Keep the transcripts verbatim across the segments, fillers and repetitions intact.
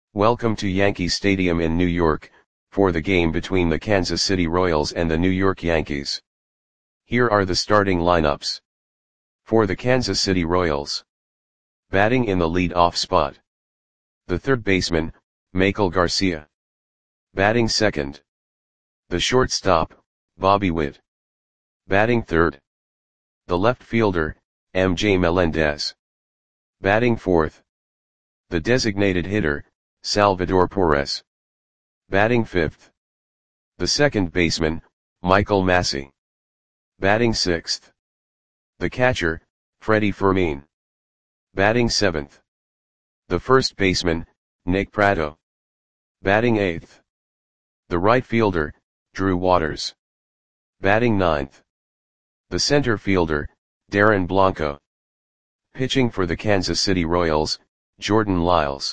Welcome to Yankee Stadium in New York, for the game between the Kansas City Royals and the New York Yankees. Here are the starting lineups. For the Kansas City Royals. Batting in the lead-off spot. The third baseman, Maikel Garcia. Batting second. The shortstop, Bobby Witt. Batting third. The left fielder, M J Melendez. Batting fourth. The designated hitter, Salvador Perez. Batting fifth. The second baseman, Michael Massey. Batting sixth. The catcher, Freddie Fermin. Batting seventh. The first baseman, Nick Pratto. Batting eighth. The right fielder, Drew Waters. Batting ninth. The center fielder, Darren Blanco. Pitching for the Kansas City Royals, Jordan Lyles.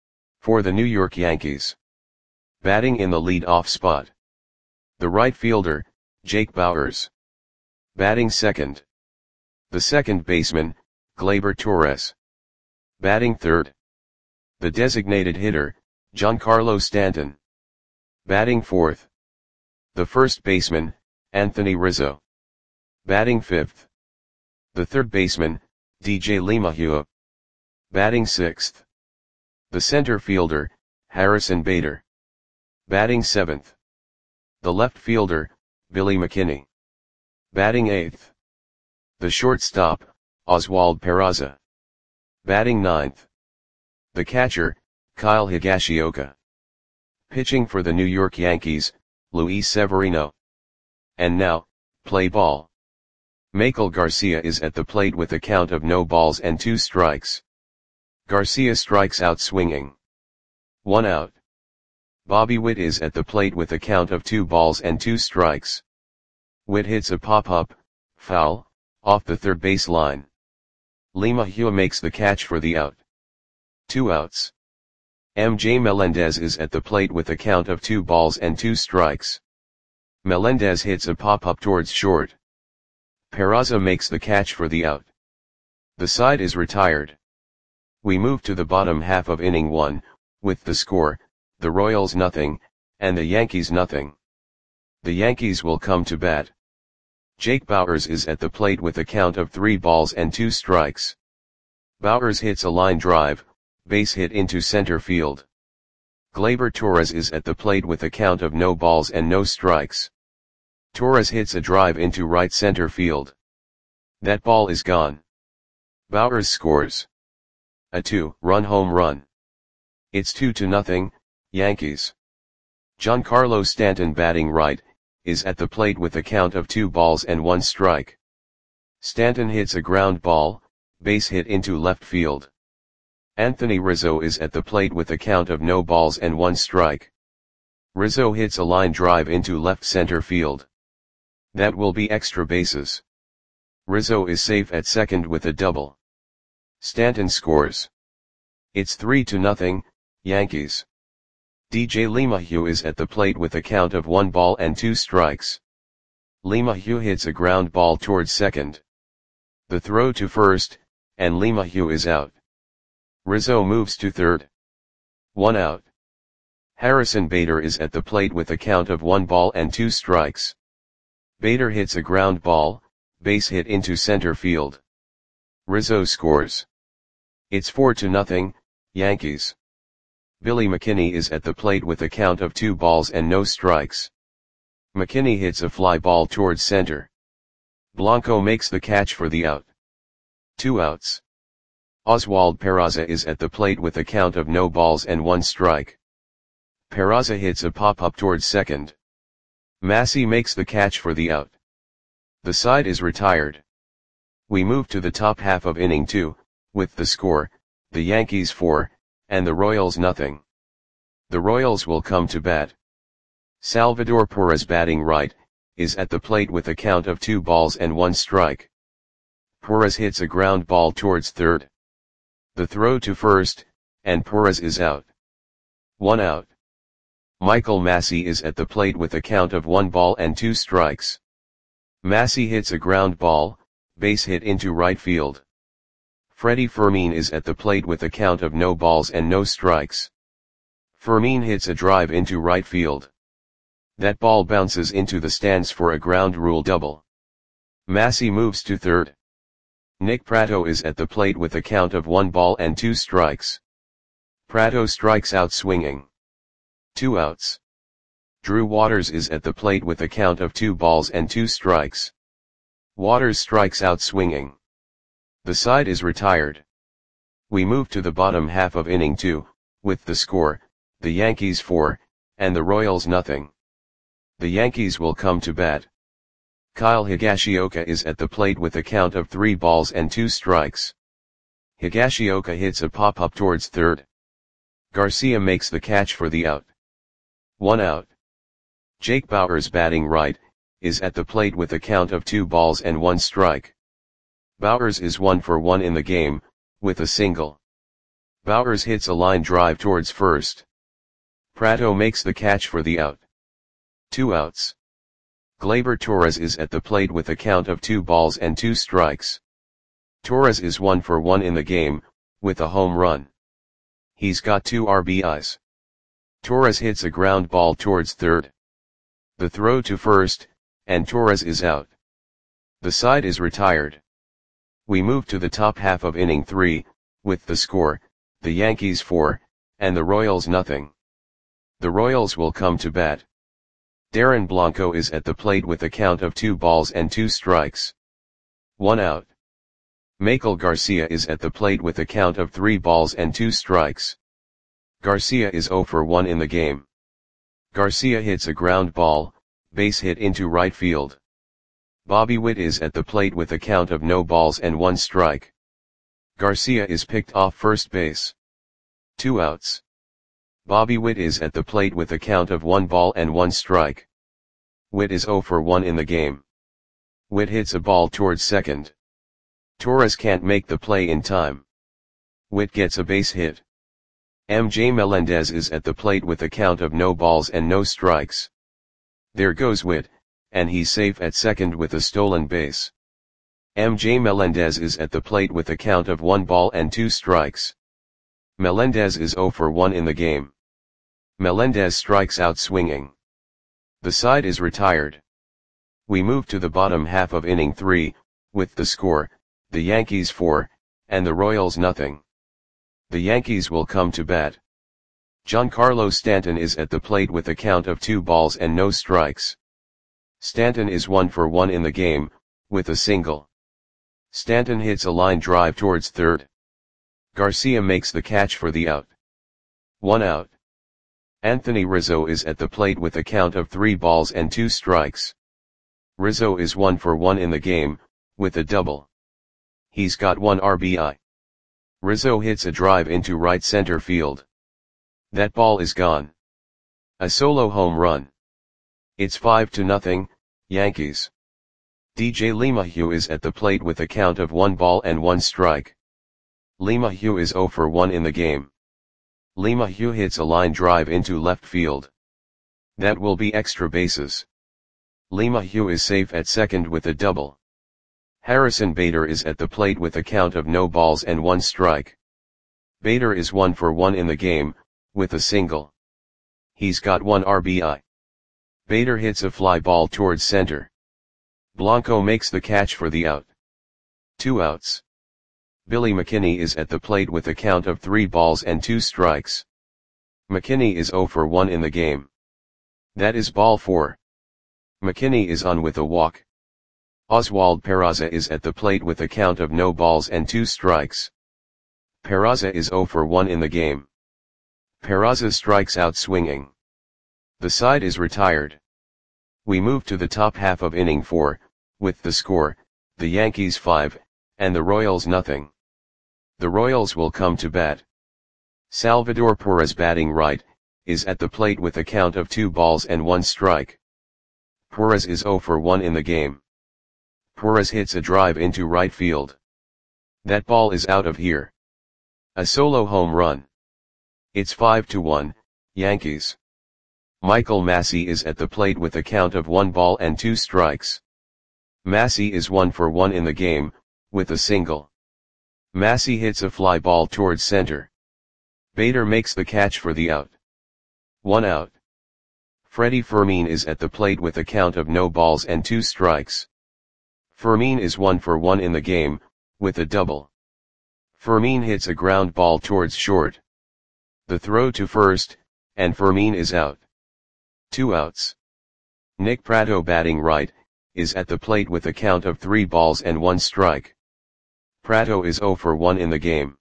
For the New York Yankees. Batting in the lead-off spot. The right fielder, Jake Bauers. Batting second. The second baseman, Gleyber Torres. Batting third. The designated hitter, Giancarlo Stanton. Batting fourth. The first baseman, Anthony Rizzo. Batting fifth. The third baseman, D J LeMahieu. Batting sixth. The center fielder, Harrison Bader. Batting seventh. The left fielder, Billy McKinney. Batting eighth. The shortstop, Oswald Peraza. Batting ninth. The catcher, Kyle Higashioka. Pitching for the New York Yankees, Luis Severino. And now, play ball. Maikel Garcia is at the plate with a count of no balls and two strikes. Garcia strikes out swinging. One out. Bobby Witt is at the plate with a count of two balls and two strikes. Witt hits a pop-up, foul, off the third base line. LeMahieu makes the catch for the out. Two outs. M J Melendez is at the plate with a count of two balls and two strikes. Melendez hits a pop-up towards short. Peraza makes the catch for the out. The side is retired. We move to the bottom half of inning one, with the score, the Royals nothing, and the Yankees nothing. The Yankees will come to bat. Jake Bauers is at the plate with a count of three balls and two strikes. Bauers hits a line drive, base hit into center field. Gleyber Torres is at the plate with a count of no balls and no strikes. Torres hits a drive into right center field. That ball is gone. Bauers scores a two-run home run. It's two to nothing, Yankees. Giancarlo Stanton, batting right, is at the plate with a count of two balls and one strike. Stanton hits a ground ball, base hit into left field. Anthony Rizzo is at the plate with a count of no balls and one strike. Rizzo hits a line drive into left center field. That will be extra bases. Rizzo is safe at second with a double. Stanton scores. It's three to nothing, Yankees. D J LeMahieu is at the plate with a count of one ball and two strikes. LeMahieu hits a ground ball towards second. The throw to first, and LeMahieu is out. Rizzo moves to third. One out. Harrison Bader is at the plate with a count of one ball and two strikes. Bader hits a ground ball, base hit into center field. Rizzo scores. It's four to nothing, Yankees. Billy McKinney is at the plate with a count of two balls and no strikes. McKinney hits a fly ball towards center. Blanco makes the catch for the out. Two outs. Oswald Peraza is at the plate with a count of no balls and one strike. Peraza hits a pop-up towards second. Massey makes the catch for the out. The side is retired. We move to the top half of inning two, with the score, the Yankees four, and the Royals nothing. The Royals will come to bat. Salvador Perez, batting right, is at the plate with a count of two balls and one strike. Perez hits a ground ball towards third. The throw to first, and Perez is out. One out. Michael Massey is at the plate with a count of one ball and two strikes. Massey hits a ground ball, base hit into right field. Freddie Fermin is at the plate with a count of no balls and no strikes. Fermin hits a drive into right field. That ball bounces into the stands for a ground rule double. Massey moves to third. Nick Pratto is at the plate with a count of one ball and two strikes. Pratto strikes out swinging. Two outs. Drew Waters is at the plate with a count of two balls and two strikes. Waters strikes out swinging. The side is retired. We move to the bottom half of inning two, with the score, the Yankees four, and the Royals nothing. The Yankees will come to bat. Kyle Higashioka is at the plate with a count of three balls and two strikes. Higashioka hits a pop-up towards third. Garcia makes the catch for the out. One out. Jake Bauers, batting right, is at the plate with a count of two balls and one strike. Bauers is one for one in the game, with a single. Bauers hits a line drive towards first. Pratto makes the catch for the out. Two outs. Gleyber Torres is at the plate with a count of two balls and two strikes. Torres is one for one in the game, with a home run. He's got two R B Is. Torres hits a ground ball towards third. The throw to first, and Torres is out. The side is retired. We move to the top half of inning three, with the score, the Yankees four, and the Royals nothing. The Royals will come to bat. Darren Blanco is at the plate with a count of two balls and two strikes. One out. Michael Garcia is at the plate with a count of three balls and two strikes. Garcia is zero for one in the game. Garcia hits a ground ball, base hit into right field. Bobby Witt is at the plate with a count of no balls and one strike. Garcia is picked off first base. Two outs. Bobby Witt is at the plate with a count of one ball and one strike. Witt is zero for one in the game. Witt hits a ball towards second. Torres can't make the play in time. Witt gets a base hit. M J Melendez is at the plate with a count of no balls and no strikes. There goes Witt, and he's safe at second with a stolen base. M J Melendez is at the plate with a count of one ball and two strikes. Melendez is zero for one in the game. Melendez strikes out swinging. The side is retired. We move to the bottom half of inning three, with the score, the Yankees four, and the Royals nothing. The Yankees will come to bat. Giancarlo Stanton is at the plate with a count of two balls and no strikes. Stanton is one for one in the game, with a single. Stanton hits a line drive towards third. Garcia makes the catch for the out. One out. Anthony Rizzo is at the plate with a count of three balls and two strikes. Rizzo is one for one in the game, with a double. He's got one R B I. Rizzo hits a drive into right center field. That ball is gone. A solo home run. It's five to nothing, Yankees. D J LeMahieu is at the plate with a count of one ball and one strike. LeMahieu is zero for one in the game. LeMahieu hits a line drive into left field. That will be extra bases. LeMahieu is safe at second with a double. Harrison Bader is at the plate with a count of no balls and one strike. Bader is one for one in the game, with a single. He's got one R B I. Bader hits a fly ball towards center. Blanco makes the catch for the out. Two outs. Billy McKinney is at the plate with a count of three balls and two strikes. McKinney is zero for one in the game. That is ball four. McKinney is on with a walk. Oswald Peraza is at the plate with a count of no balls and two strikes. Peraza is zero for one in the game. Peraza strikes out swinging. The side is retired. We move to the top half of inning four, with the score, the Yankees five, and the Royals nothing. The Royals will come to bat. Salvador Perez, batting right, is at the plate with a count of two balls and one strike. Perez is zero for one in the game. Perez hits a drive into right field. That ball is out of here. A solo home run. It's five to one, Yankees. Michael Massey is at the plate with a count of one ball and two strikes. Massey is one for one in the game, with a single. Massey hits a fly ball towards center. Bader makes the catch for the out. One out. Freddie Fermin is at the plate with a count of no balls and two strikes. Fermin is one for one in the game, with a double. Fermin hits a ground ball towards short. The throw to first, and Fermin is out. Two outs. Nick Pratto, batting right, is at the plate with a count of three balls and one strike. Pratto is zero for one in the game.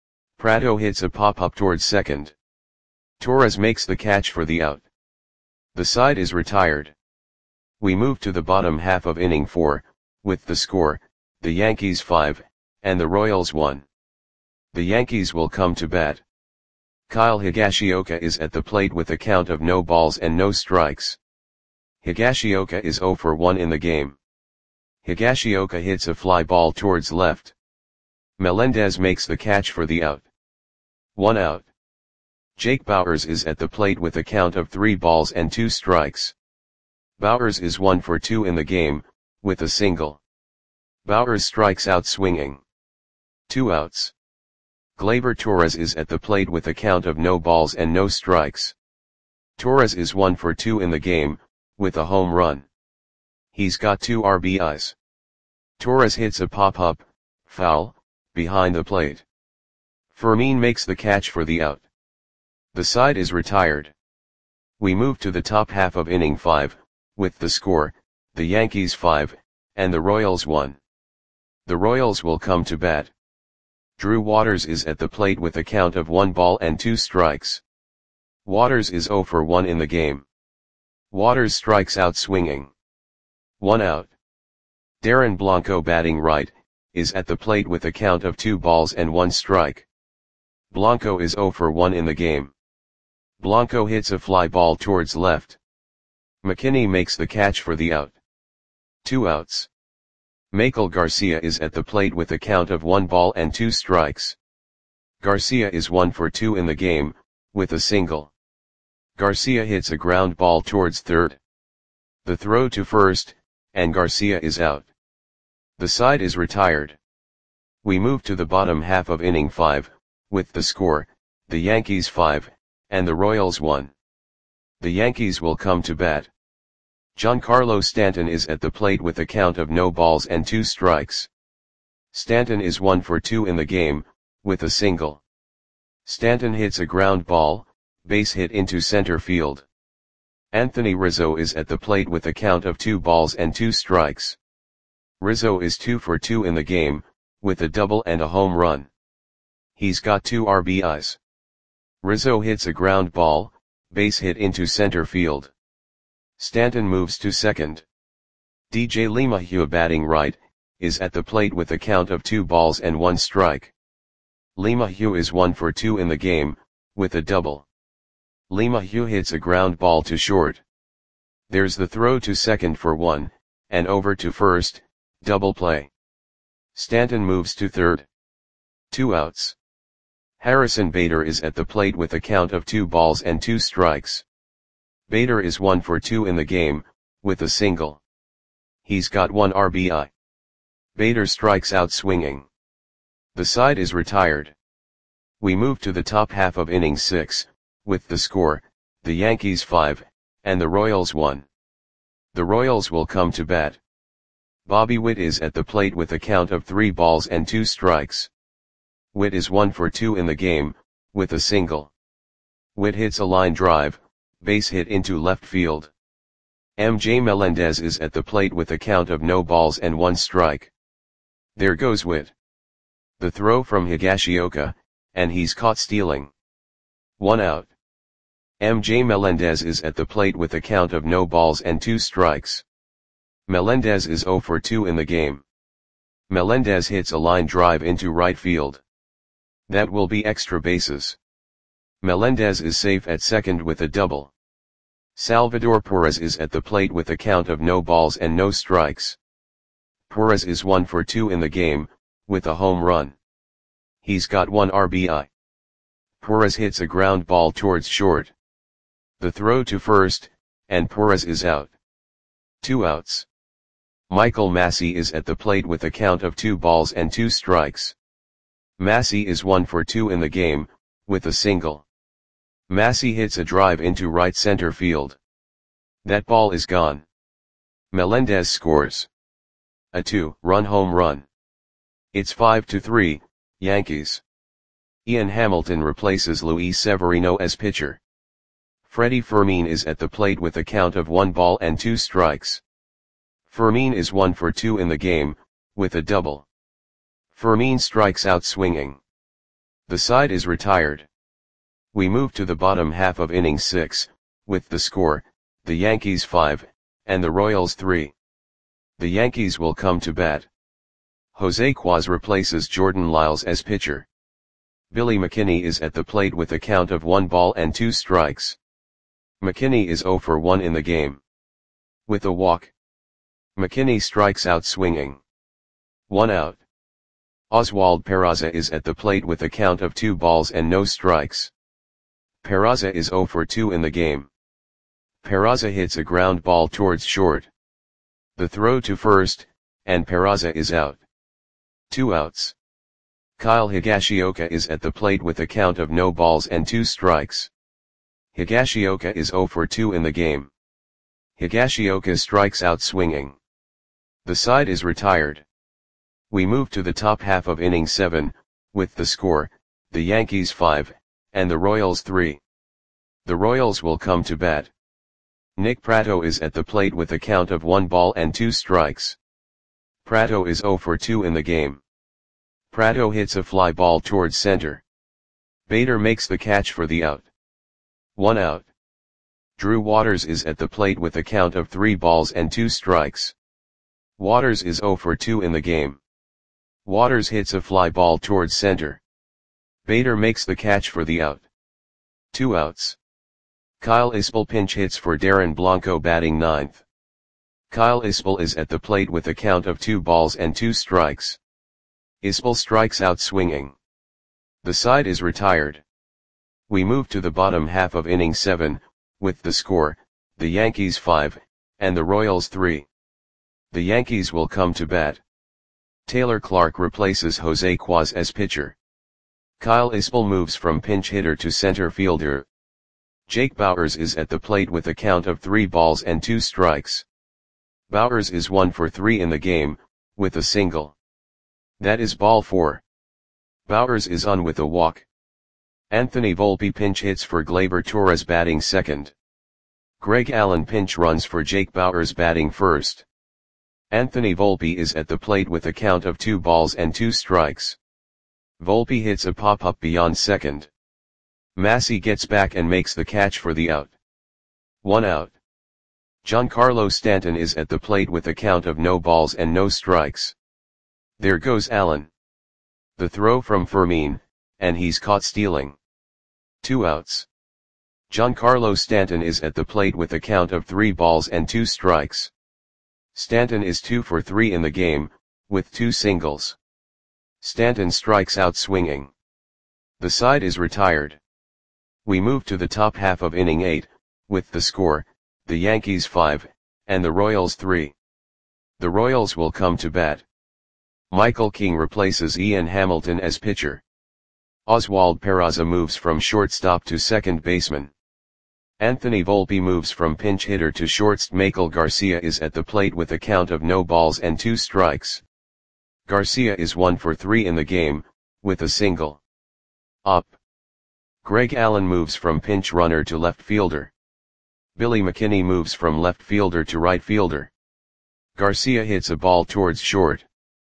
Pratto hits a pop-up towards second. Torres makes the catch for the out. The side is retired. We move to the bottom half of inning four, with the score, the Yankees five, and the Royals one. The Yankees will come to bat. Kyle Higashioka is at the plate with a count of no balls and no strikes. Higashioka is zero for one in the game. Higashioka hits a fly ball towards left. Melendez makes the catch for the out. One out. Jake Bauers is at the plate with a count of three balls and two strikes. Bauers is one for two in the game, with a single. Bauers strikes out swinging. Two outs. Gleyber Torres is at the plate with a count of no balls and no strikes. Torres is one for two in the game, with a home run. He's got two R B Is. Torres hits a pop-up, foul, behind the plate. Fermin makes the catch for the out. The side is retired. We move to the top half of inning five, with the score, the Yankees five, and the Royals one. The Royals will come to bat. Drew Waters is at the plate with a count of one ball and two strikes. Waters is zero for one in the game. Waters strikes out swinging. One out. Darren Blanco, batting right, is at the plate with a count of two balls and one strike. Blanco is zero for one in the game. Blanco hits a fly ball towards left. McKinney makes the catch for the out. Two outs. Michael Garcia is at the plate with a count of one ball and two strikes. Garcia is one for two in the game, with a single. Garcia hits a ground ball towards third. The throw to first, and Garcia is out. The side is retired. We move to the bottom half of inning five, with the score, the Yankees five, and the Royals one. The Yankees will come to bat. Giancarlo Stanton is at the plate with a count of no balls and two strikes. Stanton is one for two in the game, with a single. Stanton hits a ground ball, base hit into center field. Anthony Rizzo is at the plate with a count of two balls and two strikes. Rizzo is two for two in the game, with a double and a home run. He's got two R B Is. Rizzo hits a ground ball, base hit into center field. Stanton moves to second. D J LeMahieu, batting right, is at the plate with a count of two balls and one strike. LeMahieu is one for two in the game, with a double. LeMahieu hits a ground ball to short. There's the throw to second for one, and over to first, double play. Stanton moves to third. Two outs. Harrison Bader is at the plate with a count of two balls and two strikes. Bader is one for two in the game, with a single. He's got one R B I. Bader strikes out swinging. The side is retired. We move to the top half of inning six, with the score, the Yankees five, and the Royals one. The Royals will come to bat. Bobby Witt is at the plate with a count of three balls and two strikes. Witt is one for two in the game, with a single. Witt hits a line drive, base hit into left field. M J Melendez is at the plate with a count of no balls and one strike. There goes Witt. The throw from Higashioka, and he's caught stealing. One out. M J Melendez is at the plate with a count of no balls and two strikes. Melendez is zero for two in the game. Melendez hits a line drive into right field. That will be extra bases. Melendez is safe at second with a double. Salvador Perez is at the plate with a count of no balls and no strikes. Perez is one for two in the game, with a home run. He's got one R B I. Perez hits a ground ball towards short. The throw to first, and Perez is out. Two outs. Michael Massey is at the plate with a count of two balls and two strikes. Massey is one for two in the game, with a single. Massey hits a drive into right center field. That ball is gone. Melendez scores a two-run home run. It's five to three, Yankees. Ian Hamilton replaces Luis Severino as pitcher. Freddie Fermin is at the plate with a count of one ball and two strikes. Fermin is one for two in the game, with a double. Fermin strikes out swinging. The side is retired. We move to the bottom half of inning six, with the score, the Yankees five, and the Royals three. The Yankees will come to bat. Jose Quaz replaces Jordan Lyles as pitcher. Billy McKinney is at the plate with a count of one ball and two strikes. McKinney is zero for one in the game. With a walk. McKinney strikes out swinging. One out. Oswald Peraza is at the plate with a count of two balls and no strikes. Peraza is zero for two in the game. Peraza hits a ground ball towards short. The throw to first, and Peraza is out. Two outs. Kyle Higashioka is at the plate with a count of no balls and two strikes. Higashioka is zero for two in the game. Higashioka strikes out swinging. The side is retired. We move to the top half of inning seven, with the score, the Yankees five, and the Royals three. The Royals will come to bat. Nick Pratto is at the plate with a count of one ball and two strikes. Pratto is zero for two in the game. Pratto hits a fly ball towards center. Bader makes the catch for the out. One out. Drew Waters is at the plate with a count of three balls and two strikes. Waters is zero for two in the game. Waters hits a fly ball towards center. Bader makes the catch for the out. Two outs. Kyle Isbell pinch hits for Darren Blanco batting ninth. Kyle Isbell is at the plate with a count of two balls and two strikes. Isbell strikes out swinging. The side is retired. We move to the bottom half of inning seven, with the score, the Yankees five, and the Royals three. The Yankees will come to bat. Taylor Clark replaces Jose Quaz as pitcher. Kyle Isbell moves from pinch hitter to center fielder. Jake Bauers is at the plate with a count of three balls and two strikes. Bauers is one for three in the game, with a single. That is ball four. Bauers is on with a walk. Anthony Volpe pinch hits for Gleyber Torres batting second. Greg Allen pinch runs for Jake Bauers batting first. Anthony Volpe is at the plate with a count of two balls and two strikes. Volpe hits a pop-up beyond second. Massey gets back and makes the catch for the out. One out. Giancarlo Stanton is at the plate with a count of no balls and no strikes. There goes Allen. The throw from Fermin, and he's caught stealing. Two outs. Giancarlo Stanton is at the plate with a count of three balls and two strikes. Stanton is two for three in the game, with two singles. Stanton strikes out swinging. The side is retired. We move to the top half of inning eight, with the score, the Yankees five, and the Royals three. The Royals will come to bat. Michael King replaces Ian Hamilton as pitcher. Oswald Peraza moves from shortstop to second baseman. Anthony Volpe moves from pinch hitter to shortstop. Michael Garcia is at the plate with a count of no balls and two strikes. Garcia is one for three in the game, with a single. Up. Greg Allen moves from pinch runner to left fielder. Billy McKinney moves from left fielder to right fielder. Garcia hits a ball towards short.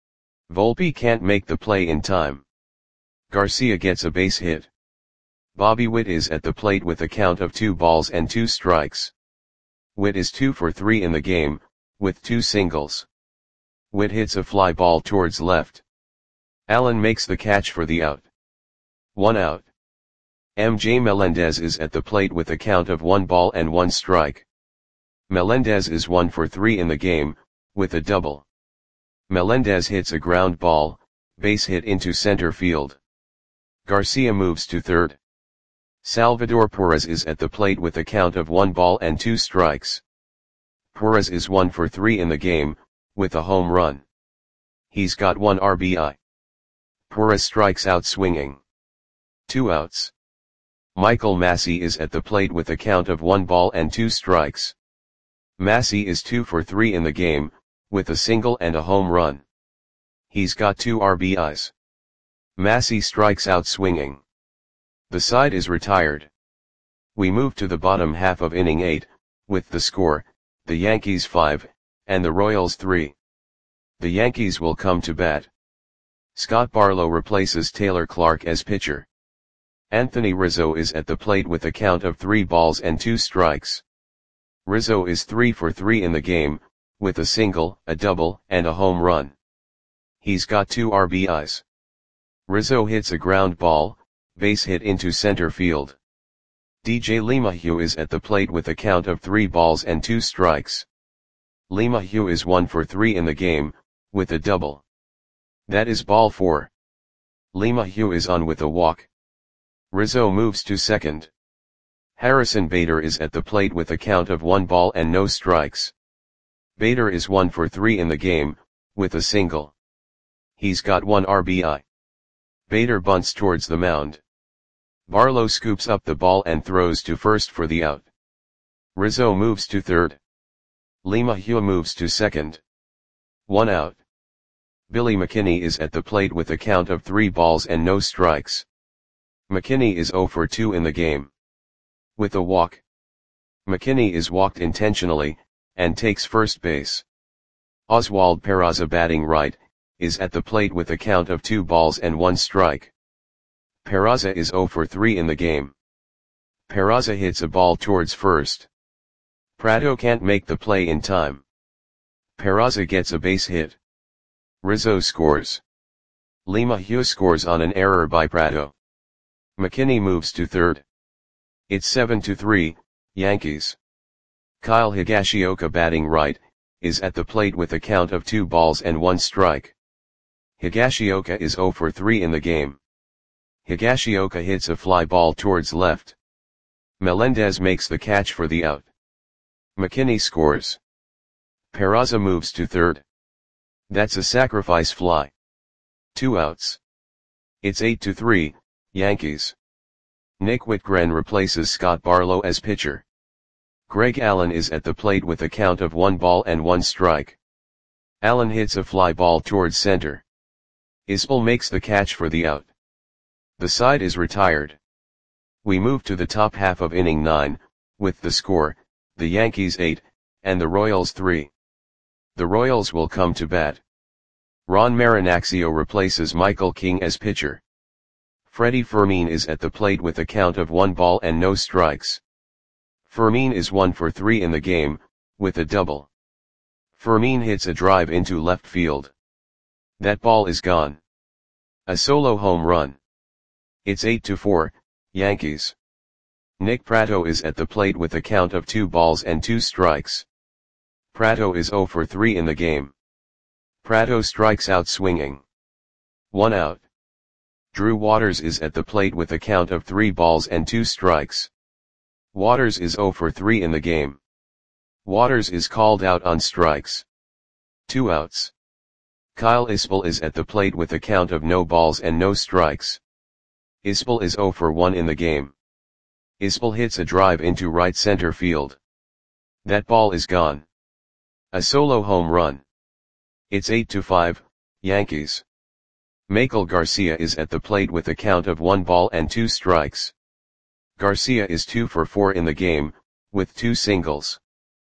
Volpe can't make the play in time. Garcia gets a base hit. Bobby Witt is at the plate with a count of two balls and two strikes. Witt is two for three in the game, with two singles. Witt hits a fly ball towards left. Allen makes the catch for the out. One out. M J Melendez is at the plate with a count of one ball and one strike. Melendez is one for three in the game, with a double. Melendez hits a ground ball, base hit into center field. Garcia moves to third. Salvador Perez is at the plate with a count of one ball and two strikes. Perez is one for three in the game, with a home run. He's got one R B I. Perez strikes out swinging. Two outs. Michael Massey is at the plate with a count of one ball and two strikes. Massey is two for three in the game, with a single and a home run. He's got two R B Is. Massey strikes out swinging. The side is retired. We move to the bottom half of inning eight, with the score, the Yankees five, and the Royals three. The Yankees will come to bat. Scott Barlow replaces Taylor Clarke as pitcher. Anthony Rizzo is at the plate with a count of three balls and two strikes. Rizzo is three for three in the game, with a single, a double, and a home run. He's got two R B Is. Rizzo hits a ground ball, base hit into center field. D J LeMahieu is at the plate with a count of three balls and two strikes. LeMahieu is one for three in the game, with a double. That is ball four. LeMahieu is on with a walk. Rizzo moves to second. Harrison Bader is at the plate with a count of one ball and no strikes. Bader is one for three in the game, with a single. He's got one R B I. Bader bunts towards the mound. Barlow scoops up the ball and throws to first for the out. Rizzo moves to third. LeMahieu moves to second. One out. Billy McKinney is at the plate with a count of three balls and no strikes. McKinney is zero for two in the game. With a walk. McKinney is walked intentionally, and takes first base. Oswald Peraza, batting right, is at the plate with a count of two balls and one strike. Peraza is zero for three in the game. Peraza hits a ball towards first. Prado can't make the play in time. Peraza gets a base hit. Rizzo scores. LeMahieu scores on an error by Prado. McKinney moves to third. It's seven to three, Yankees. Kyle Higashioka, batting right, is at the plate with a count of two balls and one strike. Higashioka is zero for three in the game. Higashioka hits a fly ball towards left. Melendez makes the catch for the out. McKinney scores. Peraza moves to third. That's a sacrifice fly. Two outs. It's eight to three, Yankees. Nick Whitgren replaces Scott Barlow as pitcher. Greg Allen is at the plate with a count of one ball and one strike. Allen hits a fly ball towards center. Isbell makes the catch for the out. The side is retired. We move to the top half of inning nine, with the score, the Yankees eight, and the Royals three. The Royals will come to bat. Ron Marinaccio replaces Michael King as pitcher. Freddie Fermin is at the plate with a count of one ball and no strikes. Fermin is one for three in the game, with a double. Fermin hits a drive into left field. That ball is gone. A solo home run. It's eight to four, Yankees. Nick Prato is at the plate with a count of two balls and two strikes. Prato is zero for three in the game. Prato strikes out swinging. One out. Drew Waters is at the plate with a count of three balls and two strikes. Waters is zero for three in the game. Waters is called out on strikes. Two outs. Kyle Isbell is at the plate with a count of no balls and no strikes. Isbell is zero for one in the game. Isbell hits a drive into right center field. That ball is gone. A solo home run. It's eight to five, Yankees. Maikel Garcia is at the plate with a count of one ball and two strikes. Garcia is two for four in the game, with two singles.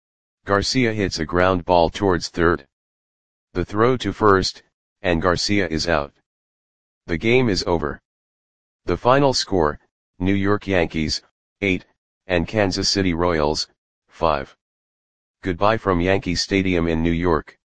Garcia hits a ground ball towards third. The throw to first, and Garcia is out. The game is over. The final score, New York Yankees, eight, and Kansas City Royals, five. Goodbye from Yankee Stadium in New York.